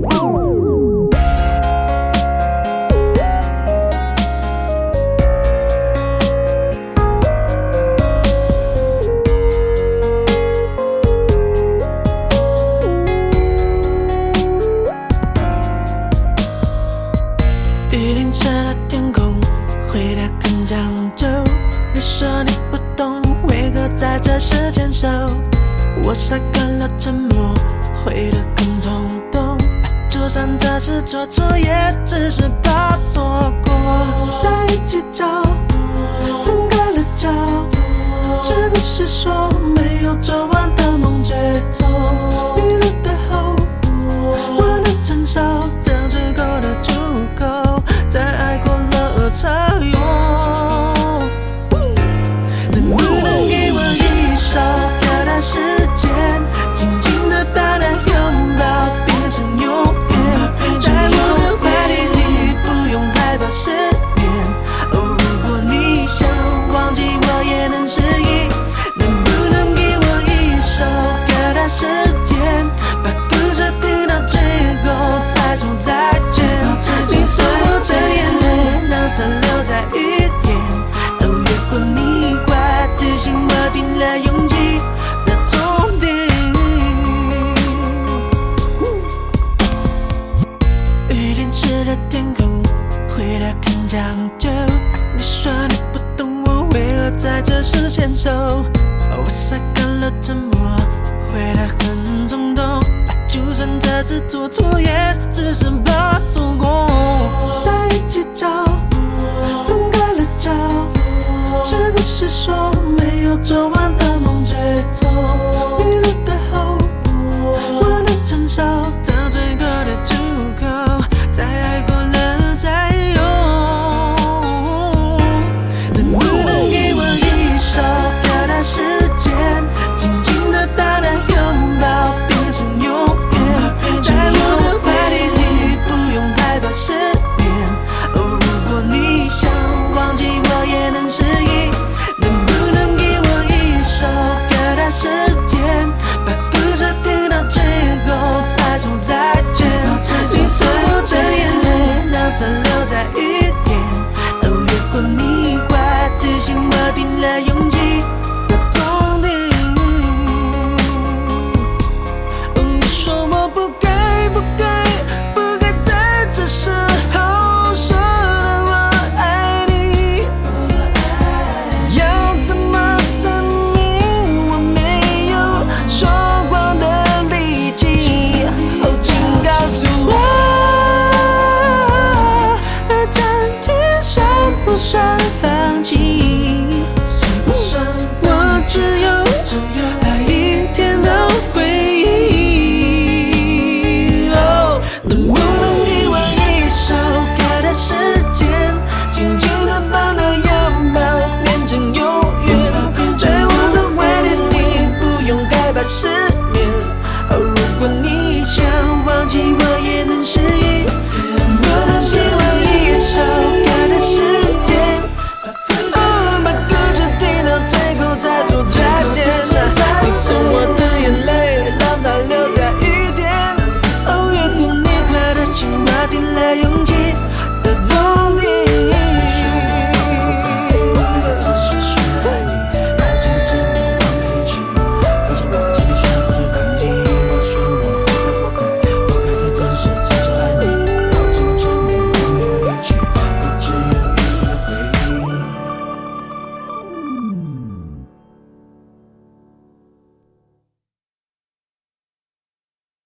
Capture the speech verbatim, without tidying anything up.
雨淋湿了天空，回答很讲究。你说你不懂，为何在这时牵手？我晒干了沉默，回得更冲动。就算这次做错，也只是怕错过。在一起找，分开了找，是不是说没有做完的梦最痛？迷路的后果，我能承受，这最后的出口，在爱过了才用。能不能给我一首飘荡时间，紧紧地把那拥抱变成永远，在我的怀里你不用害怕失眠。哦，如果你想忘记我也能适应，能不能给我一首飘荡时间，把故事听到最后才说再见。你送我的眼泪，让它留在雨天，哦，越过你怀，提醒我定了勇气的终点。雨淋湿了天空，回答很讲究。你说你不懂我为何在这时牵手，我晒干了沉默，回答很冲动。就算这次做错，也只是怕错过。在一起找，分开了找，是不是说没有做完